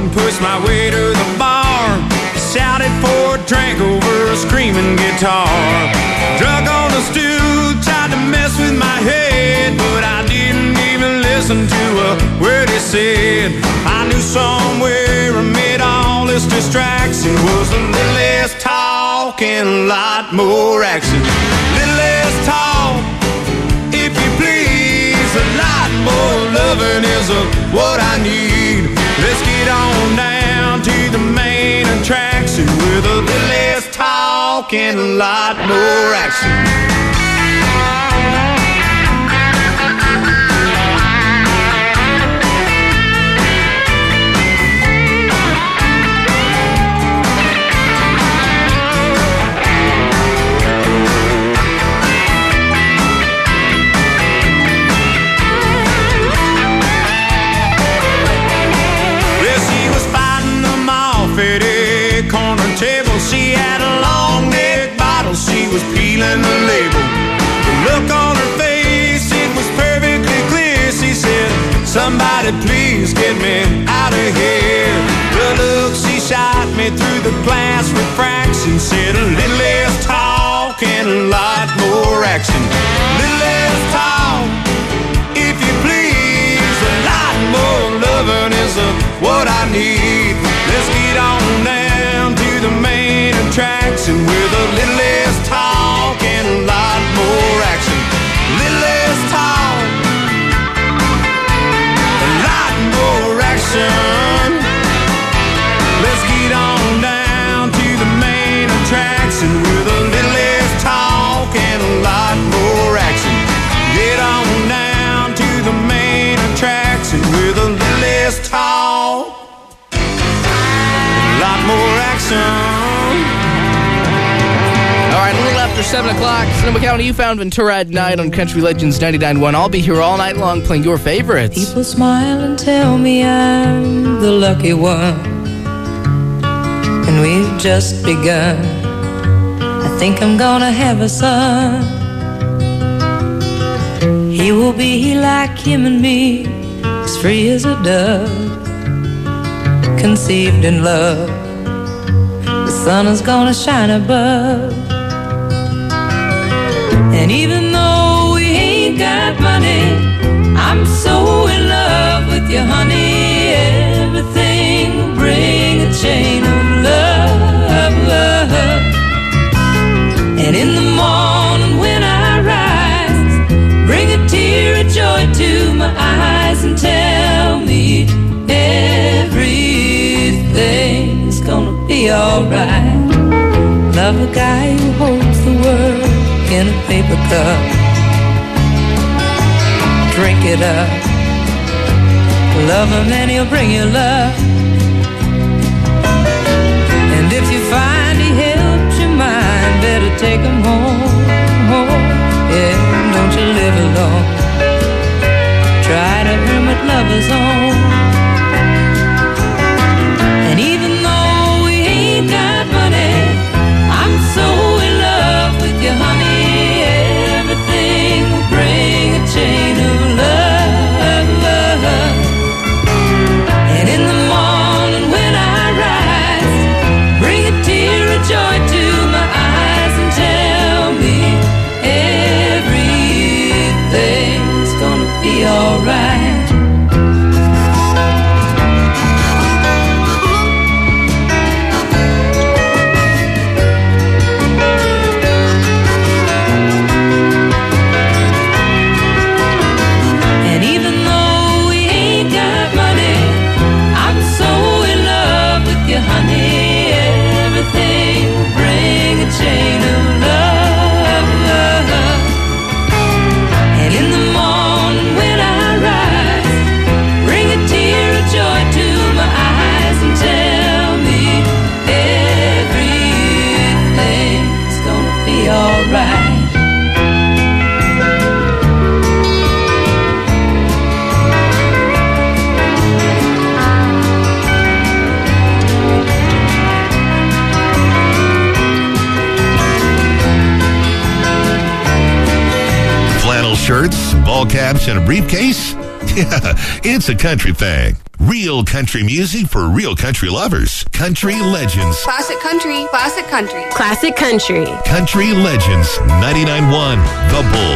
pushed my way to the bar. Shouted for a drink over a screaming guitar. Drunk on the stool, tried to mess with my head, but I didn't even listen to a word he said. I knew somewhere amid all this distraction was a little less talk and a lot more action. Little less talk, if you please, a lot more loving is what I need. Let's get on down to the main attraction with a little less talk and a lot more action. At a corner table, she had a long neck bottle. She was peeling the label. The look on her face, it was perfectly clear. She said, "Somebody please get me out of here." The look she shot me through the glass refraction said, "A little less talk and a lot more action. A little less talk, if you please. A lot more loving is what I need. Let's get on down to the main attraction with a little less talk and a lot more action. A little less talk, a lot more action. Let's get on down to the main attraction with a little less talk and a lot more action. Get on down to the main attraction with a little less talk, lot more action. All right, a little after 7 o'clock, Sonoma County, you found Ventura at night on Country Legends 99.1. I'll be here all night long playing your favorites. People smile and tell me I'm the lucky one, and we've just begun. I think I'm gonna have a son. He will be like him and me, as free as a dove, conceived in love. The sun is gonna shine above. And even though we ain't got money, I'm so in love with you, honey. Everything will bring a chain of love, love. And in the morning when I rise, bring a tear of joy to my eyes and tell me everything's gonna be alright. Love a guy who holds the world in a paper cup. Drink it up. Love him and he'll bring you love. And if you find he helped your mind, better take him home, home. Yeah, don't you live alone. Try to hermit lovers on. And even though we ain't got money, I'm so in love with you, honey. Everything will bring a chain of love, love. And in the morning when I rise, bring a tear of joy to my eyes and tell me everything's gonna be alright. Chain of love, love. And in the morning when I rise, bring a tear of joy to my eyes and tell me everything's gonna be alright. Shirts, ball caps, and a briefcase? Yeah, it's a country thing. Real country music for real country lovers. Country Legends. Classic country, classic country. Classic country. Country Legends 99.1 The Bull.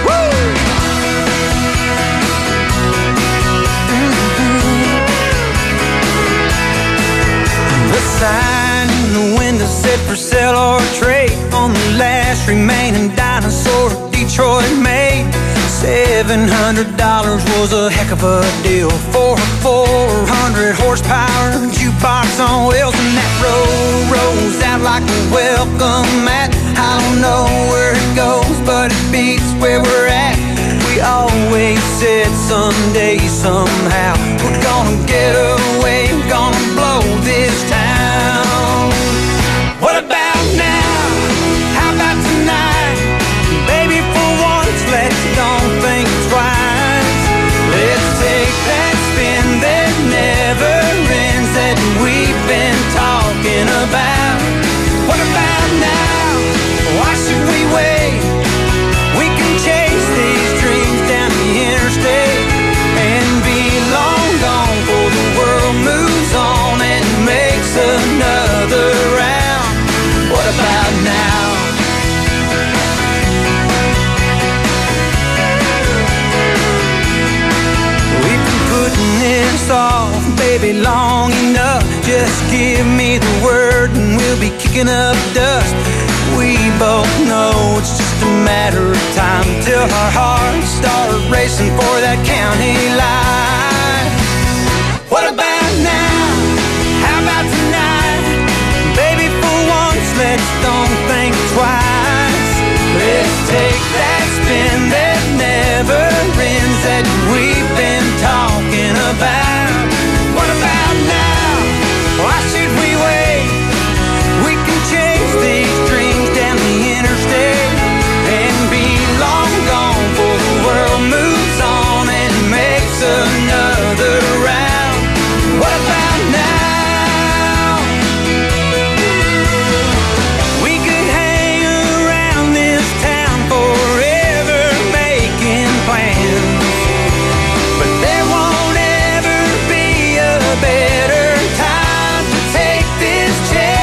The sign in the window said for sale or trade on the last remaining dinosaur Detroit made. $700 was a heck of a deal for a 400 horsepower jukebox on wheels, and that road rolls out like a welcome mat. I don't know where it goes, but it beats where we're at. We always said someday, somehow, we're gonna get away, gonna blow this town. What about now? How about tonight? Baby, for once, let's don't think twice. Let's take that spin that never ends that we've been talking about. What about now? Why should we wait? We can chase these dreams down the interstate and be long gone before the world moves on and makes another round. What about now? Putting this off, baby, long enough. Just give me the word and we'll be kicking up dust. We both know it's just a matter of time till our hearts start racing for that county line. What about now? How about tonight? Baby, for once, let's don't think twice. Let's take that spin that never ends that we've been talking about. What about now? Why should we wait? We can chase these dreams down the interstate and be long gone before the world moves on and makes another round. What about now? We could hang around this town forever making plans, but there won't ever be a better time to take this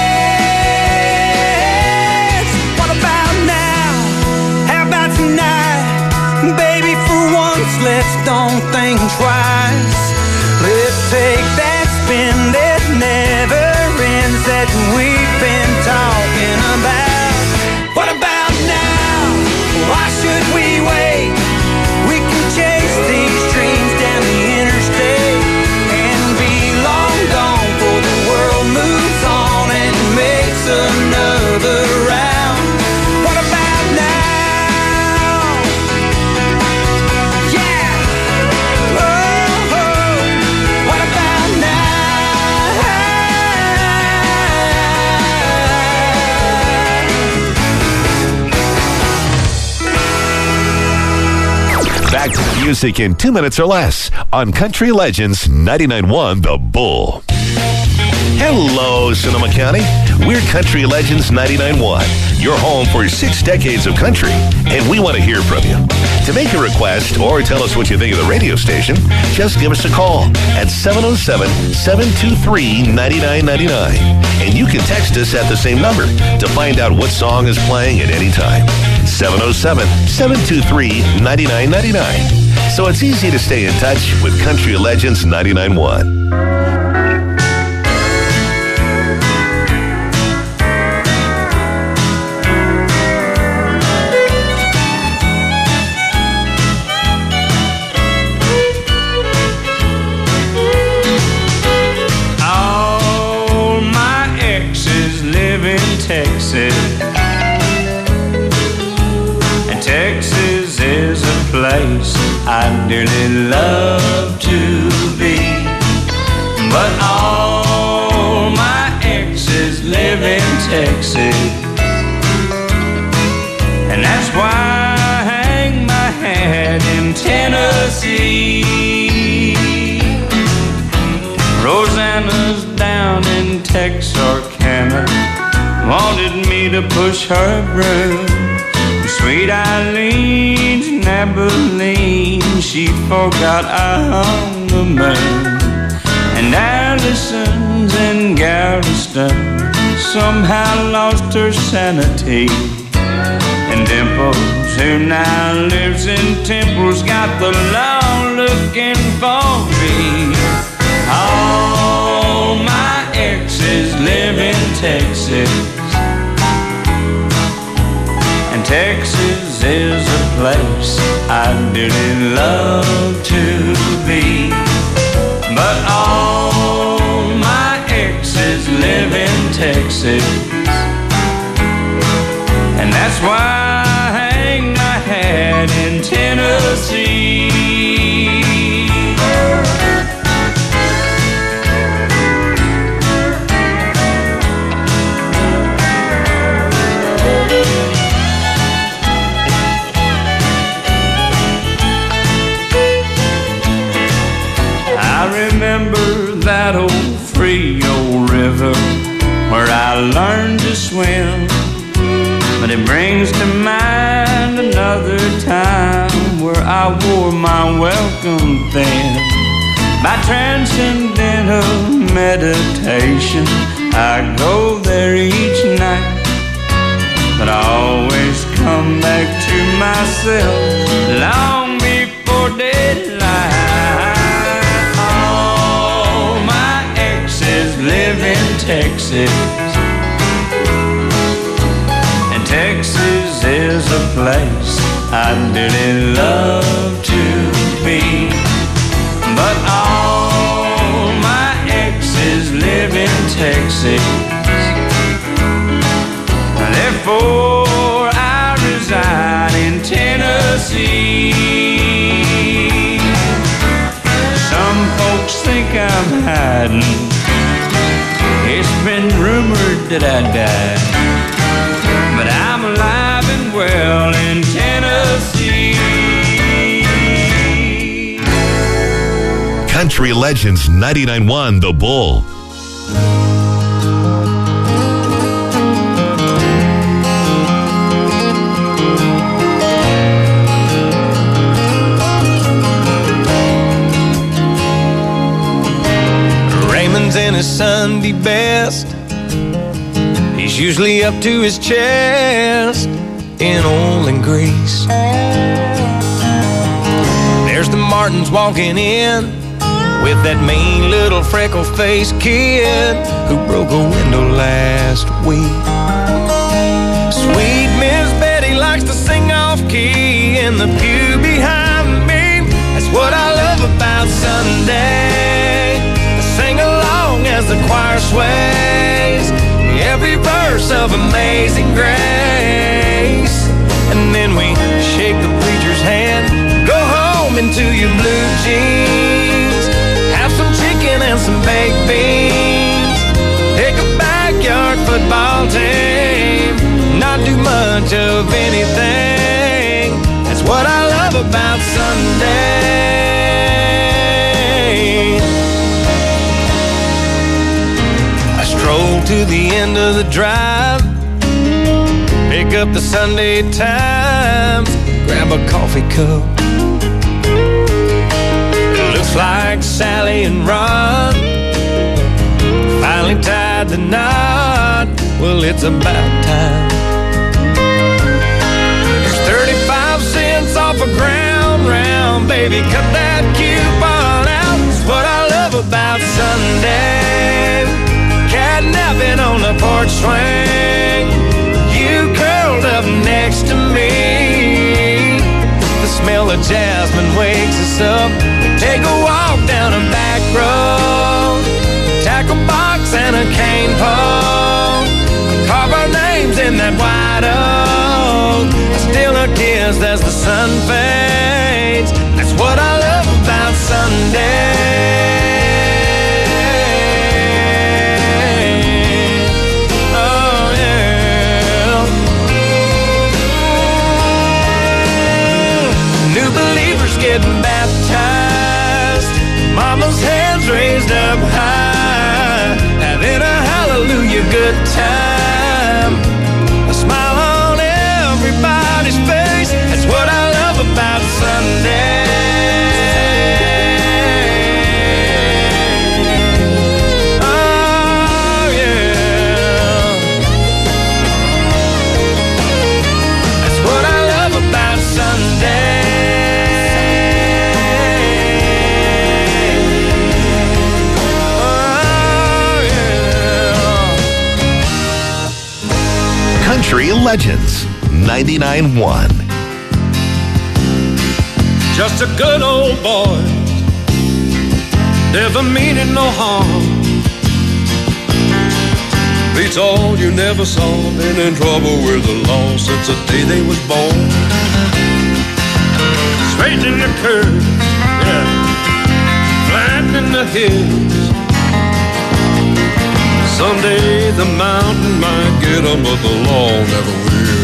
chance. What about now? How about tonight? Baby, for once, let's don't think twice. Let's take that spin that never ends that we've been talking about. What about now? Why should we wait? We can chase these dreams down the interstate and be long gone before the world moves on and makes another round. What about now? Yeah! Oh, what about now? Back to the music in 2 minutes or less on Country Legends 99.1 The Bull. Hello, Sonoma County. We're Country Legends 99.1, your home for 6 decades of country, and we want to hear from you. To make a request or tell us what you think of the radio station, just give us a call at 707-723-9999. And you can text us at the same number to find out what song is playing at any time. 707-723-9999. So it's easy to stay in touch with Country Legends 99.1. Texas, and Texas is a place I'd dearly love to be, but all my exes live in Texas, and that's why I hang my hat in Tennessee. Rosanna's down in Texarkana, wanted me to push her broom. Sweet Eileen's in Abilene, she forgot on the moon. And Allison's in Galveston somehow lost her sanity. And Dimples, who now lives in Temple's got the law looking for me. All my exes live in Texas, and Texas is a place I'd really love to be. But all my exes live in Texas, and that's why I hang my hat in Tennessee. I remember that old Frio River where I learned to swim. But it brings to mind another time where I wore my welcome thin. By transcendental meditation, I go there each night. But I always come back to myself long before daylight. All my exes live in Texas, Texas is a place I'd really love to be. But all my exes live in Texas, therefore I reside in Tennessee. Some folks think I'm hiding. It's been rumored that I died, but I'm alive and well in Tennessee. Country Legends 99.1 The Bull. Raymond's in his Sunday best. He's usually up to his chest in oil and grease. There's the Martins walking in with that mean little freckle-faced kid who broke a window last week. Sweet Miss Betty likes to sing off-key in the pew behind me. That's what I love about Sunday. I sing along as the choir sways every verse of Amazing Grace. And then we shake the preacher's hand, go home into your blue jeans, have some chicken and some baked beans, pick a backyard football team, not do much of anything. That's what I love about Sunday. Stroll to the end of the drive, pick up the Sunday Times, grab a coffee cup. It looks like Sally and Ron finally tied the knot. Well, it's about time. There's 35 cents off a ground round, baby, cut that coupon out. It's what I love about Sunday. Catnapping on the porch swing, you curled up next to me. The smell of jasmine wakes us up. We take a walk down a back road, tackle box and a cane pole, carve our names in that white oak. I steal a kiss as the sun fades. That's what I love about Sunday. Getting baptized, mama's hands raised up high, having a hallelujah good time, a smile on everybody's face. That's what I love about Country Legends 99.1. Just a good old boy, never meaning no harm. Beats all you never saw, been in trouble with the law since the day they was born. Straight in the curves, yeah, flat in the hills. Someday the mountain might get 'em, but the law never will.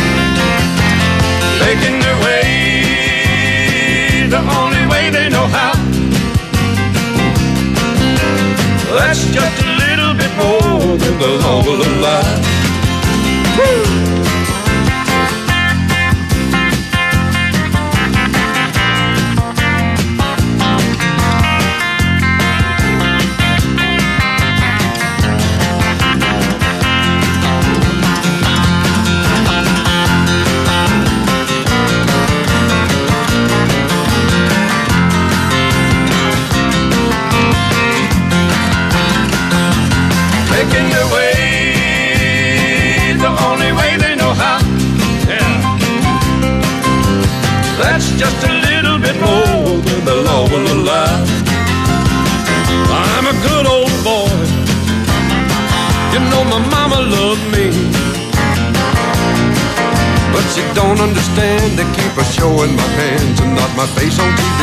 Making their way the only way they know how. That's just a little bit more than the law will allow. Making their way the only way they know how. Yeah. That's just a little bit more than the law will allow. I'm a good old boy. You know my mama loved me, but she don't understand. They keep her showing my hands and not my face on TV.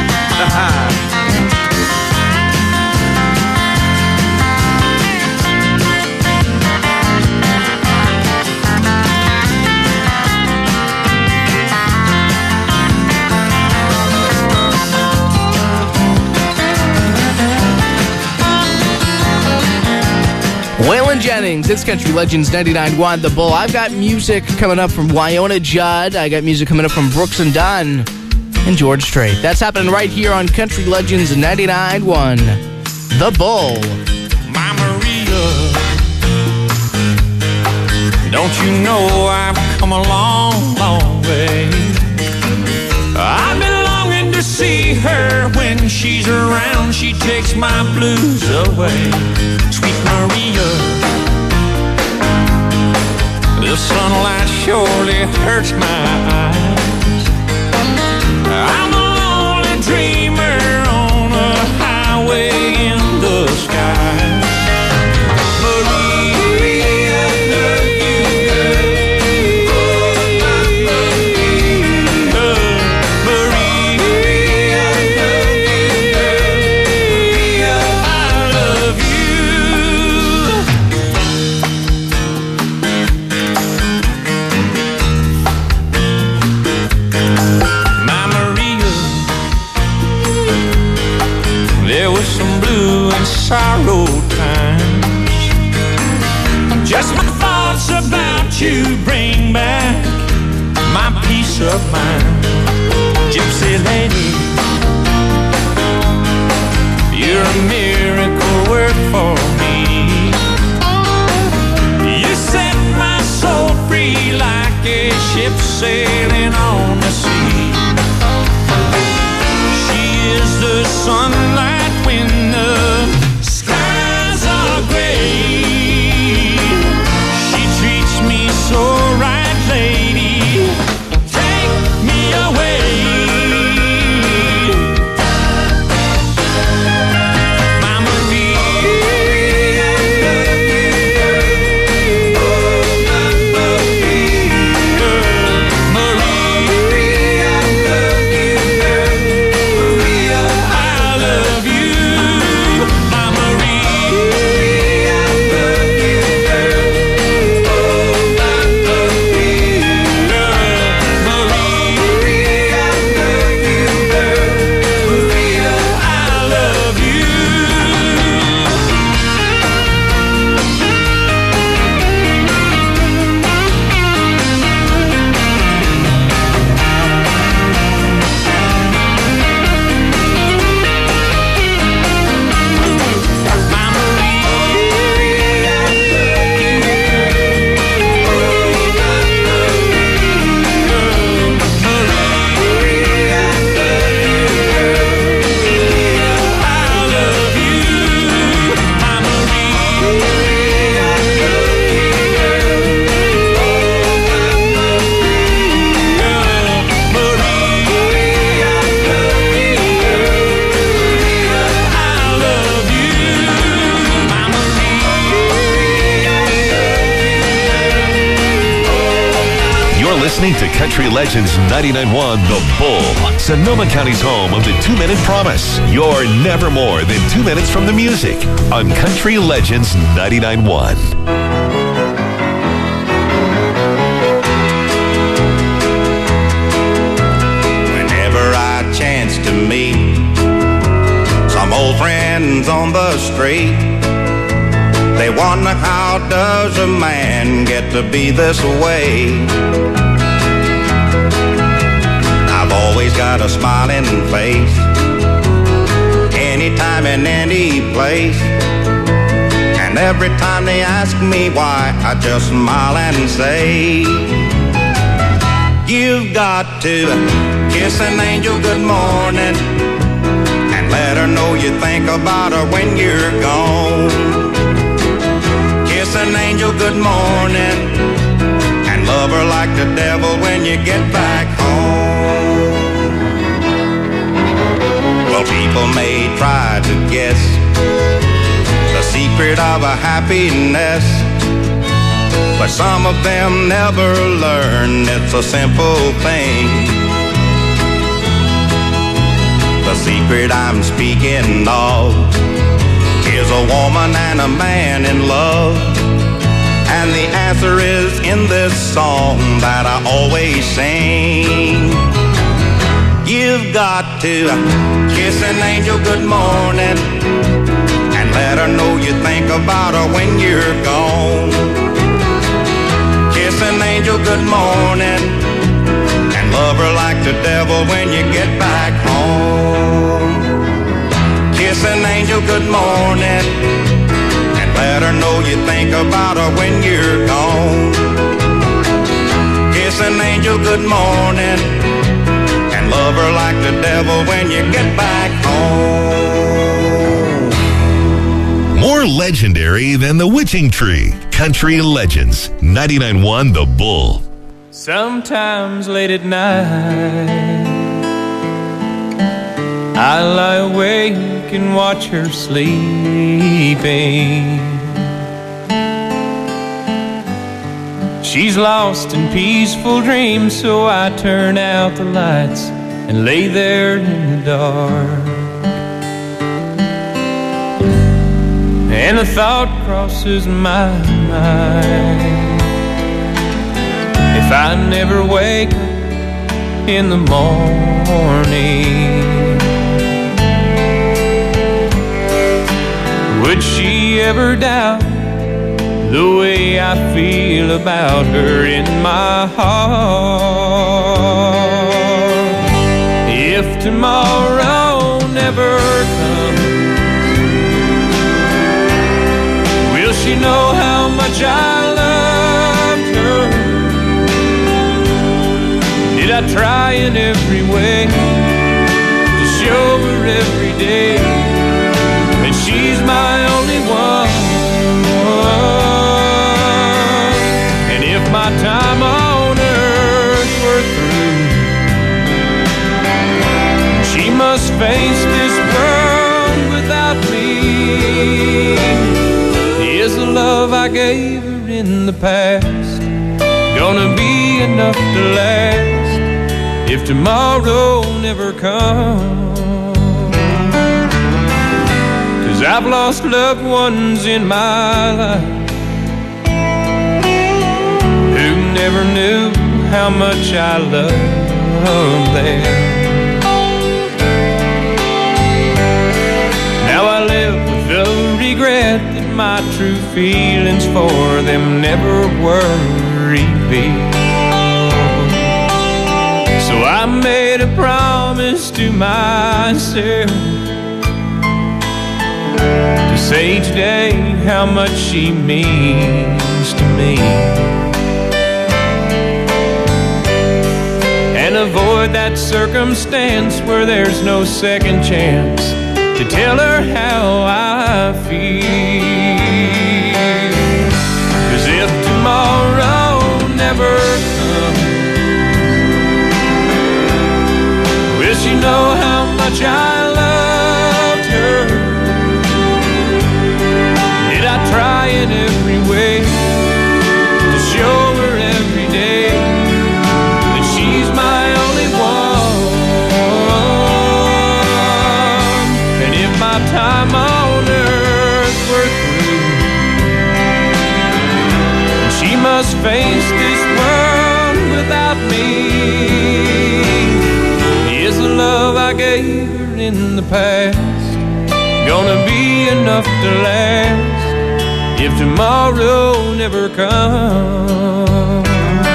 Waylon Jennings, it's Country Legends 99.1 The Bull. I've got music coming up from Wyona Judd. I got music coming up from Brooks and Dunn and George Strait. That's happening right here on Country Legends 99.1 The Bull. My Maria, don't you know I've come a long, long way. I've been longing to see her. When she's around, she takes my blues away. Sweet Maria, the sunlight surely hurts my eyes. I'm a lonely dreamer on a highway in the sky. Maria, love you, Maria, I love you. My Maria, there was some blue and sorrow times. Just my thoughts about you bring back my peace of mind. Gypsy lady, you're a miracle work for me. You set my soul free like a ship sailing on the sea. She is the sunlight when the skies are gray. She treats me so right, lady. Take me away. My listening to Country Legends 99.1 The Bull, Sonoma County's home of the 2-Minute Promise. You're never more than 2 minutes from the music on Country Legends 99.1. Whenever I chance to meet some old friends on the street, they wonder, how does a man get to be this way? I've always got a smiling face, anytime and any place. And every time they ask me why, I just smile and say, you've got to kiss an angel good morning and let her know you think about her when you're gone. Kiss an angel good morning and love her like the devil when you get back home. Well, people may try to guess the secret of a happiness, but some of them never learn it's a simple thing. The secret I'm speaking of is a woman and a man in love, and the answer is in this song that I always sing. You've got to kiss an angel good morning and let her know you think about her when you're gone. Kiss an angel good morning and love her like the devil when you get back home. Kiss an angel good morning and let her know you think about her when you're gone. Kiss an angel good morning and love her like the devil when you get back home. More legendary than the witching tree. Country Legends 99.1 The Bull. Sometimes late at night I lie awake and watch her sleeping. She's lost in peaceful dreams, so I turn out the lights and lay there in the dark. And a thought crosses my mind: if I never wake up in the morning, would she ever doubt the way I feel about her in my heart? If tomorrow never comes, will she know how much I loved her? Did I try in every way to show her every day that she's my only one? And if my time on earth were through, she must face this world without me. Is the love I gave her in the past gonna be enough to last if tomorrow never comes? 'Cause I've lost loved ones in my life who never knew how much I loved them. Now I live with the regret that my true feelings for them never were revealed. So I made a promise to myself to say today how much she means to me, and avoid that circumstance where there's no second chance to tell her how I feel. 'Cause if tomorrow never comes, will she know how much I loved her? Did I try in every way to show her every day past gonna be enough to last if tomorrow never comes?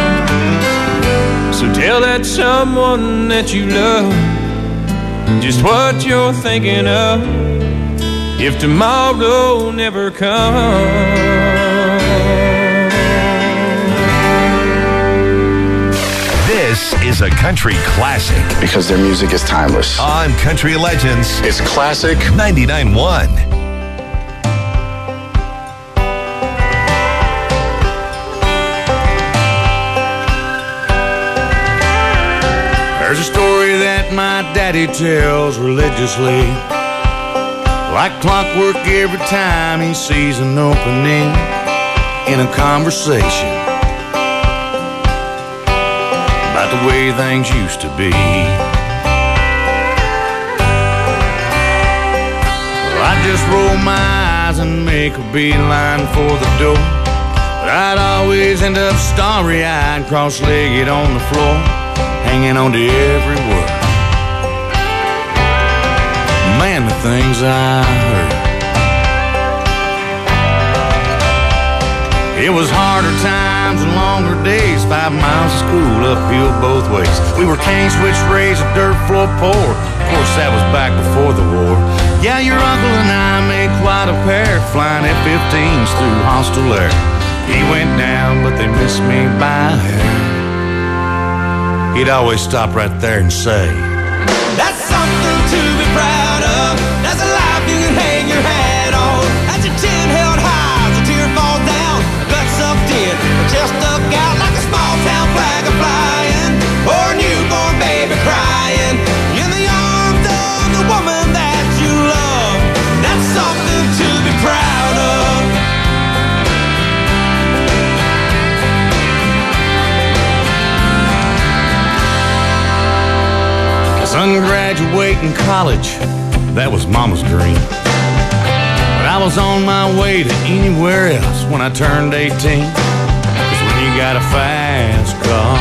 So tell that someone that you love just what you're thinking of if tomorrow never comes. This is a country classic Because their music is timeless. on Country Legends It's classic. 99.1. There's a story that my daddy tells religiously, like clockwork every time he sees an opening in a conversation about the way things used to be. Well, I'd just roll my eyes and make a beeline for the door, but I'd always end up starry-eyed, cross-legged on the floor, hanging on to every word. Man, the things I heard. It was harder times and longer days, 5 miles of school uphill both ways. We were cane switch raised, a dirt floor poor. Of course, that was back before the war. Yeah, your uncle and I made quite a pair, flying F-15s through hostile air. He went down, but they missed me by a hair. He'd always stop right there and say, That's something to be proud of. That's a life you can hang your hat on. That's your chin held high as a tear falls down. A gut sucked in, a chest stuck out like a small town flag a flying, or a newborn baby crying in the arms of the woman that you love. That's something to be proud of. son graduating college, that was mama's dream. But I was on my way to anywhere else when I turned 18. 'Cause when you got a fast car,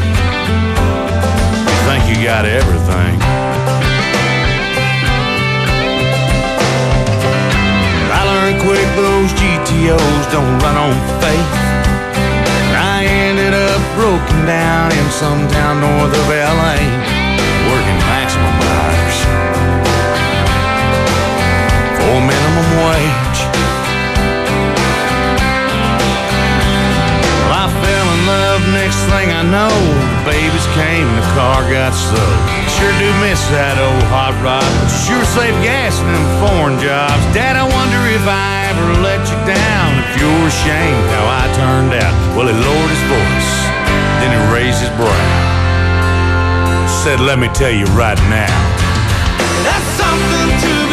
you think you got everything. But I learned quick those GTOs don't run on faith. And I ended up broken down in some town north of LA, working maximum hours for minimum wage. Well, I fell in love, next thing I know, babies came and the car got sold. Sure do miss that old hot rod, but sure save gas in them foreign jobs. Dad, I wonder if I ever let you down, if you're ashamed how I turned out. Well, he lowered his voice, then he raised his brow, said, let me tell you right now, that's something to